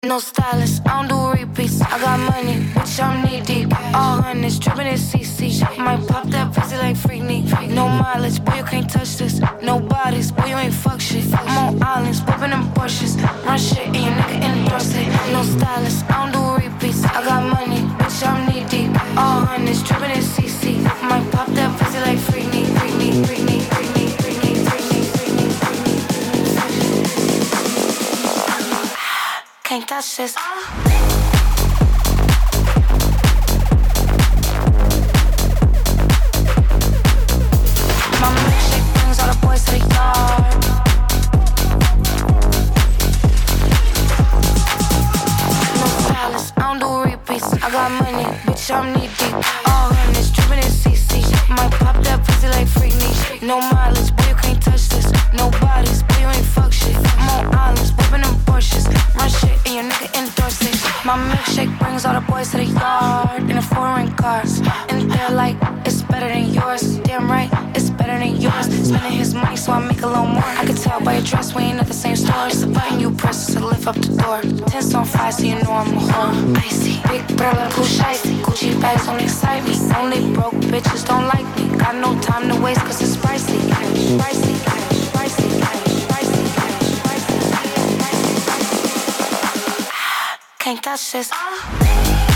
No stylist, I don't do repeats. I got money, bitch, I'm knee deep. All hundreds, dripping in CC. Might pop that pussy like Freaknik. No mileage, boy, you can't touch this. No bodies, boy, you ain't fuck shit. I'm on islands, whipping them Porsches. Run shit and your nigga endorse it. No stylist, I don't do repeats. I got money, bitch, I'm knee deep. All hundreds, dripping in CC. Might pop that pussy like Freaknik. Can't touch this. My milkshake brings all the boys to the yard. No stylist, I don't do repeats. I got money, bitch, I'm knee deep. All hundreds, dripping in CC. Might pop that pussy like Freaknik. No mileage, boy, you can't touch this. No bodies, boy, you ain't fuck shit. I'm on islands, whipping them Porsches. Run shit and your nigga endorse it. My milkshake brings all the boys to the yard in a foreign cars. And they're like, it's better than yours. Damn right, it's better than yours. Spending his money so I make a little more. I can tell by your dress we ain't at the same store. It's a button you press to lift up the door. Tense on fire so you know I'm a whore. Icy, big brother, push icy. Gucci bags don't excite me. Only broke bitches don't like me. Got no time to waste cause it's pricey. Pricey, pricey, pricey, pricey. Can't touch this.